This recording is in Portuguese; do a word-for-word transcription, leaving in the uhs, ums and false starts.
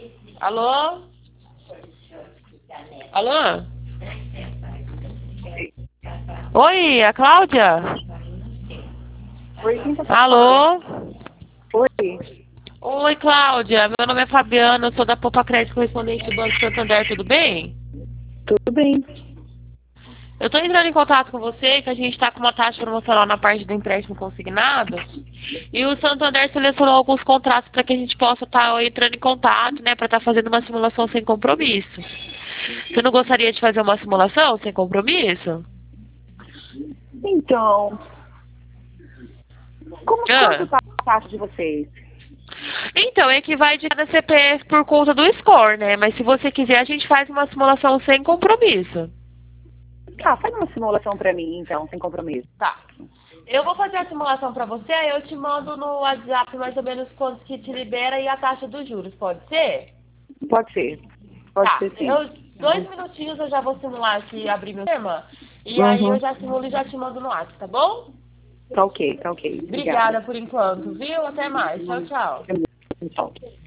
Alô? Alô? Oi, a Cláudia? Oi, quem tá Alô? Oi. Oi, Cláudia. Meu nome é Fabiana, eu sou da Poupa Crédito Correspondente do Banco Santander, tudo bem? Tudo bem? Eu estou entrando em contato com você, que a gente está com uma taxa promocional na parte do empréstimo consignado. E o Santander selecionou alguns contratos para que a gente possa estar entrando em contato, né, para estar fazendo uma simulação sem compromisso. Você não gostaria de fazer uma simulação sem compromisso? Então, como, quanto Ah. tá a taxa de vocês? Então, é que vai de cada C P F por conta do score, né? Mas se você quiser, a gente faz uma simulação sem compromisso. Ah, faz uma simulação pra mim, então, sem compromisso. Tá. Eu vou fazer a simulação para você, aí eu te mando no WhatsApp mais ou menos quanto que te libera e a taxa dos juros, pode ser? Pode ser. Pode Tá. ser sim. Eu, dois minutinhos eu já vou simular aqui, abrir meu sistema. E aí eu Uhum. já simulo e já te mando no WhatsApp, tá bom? Tá ok, tá ok. Obrigada. Obrigada por enquanto, viu? Até mais. Tchau, tchau. Tchau.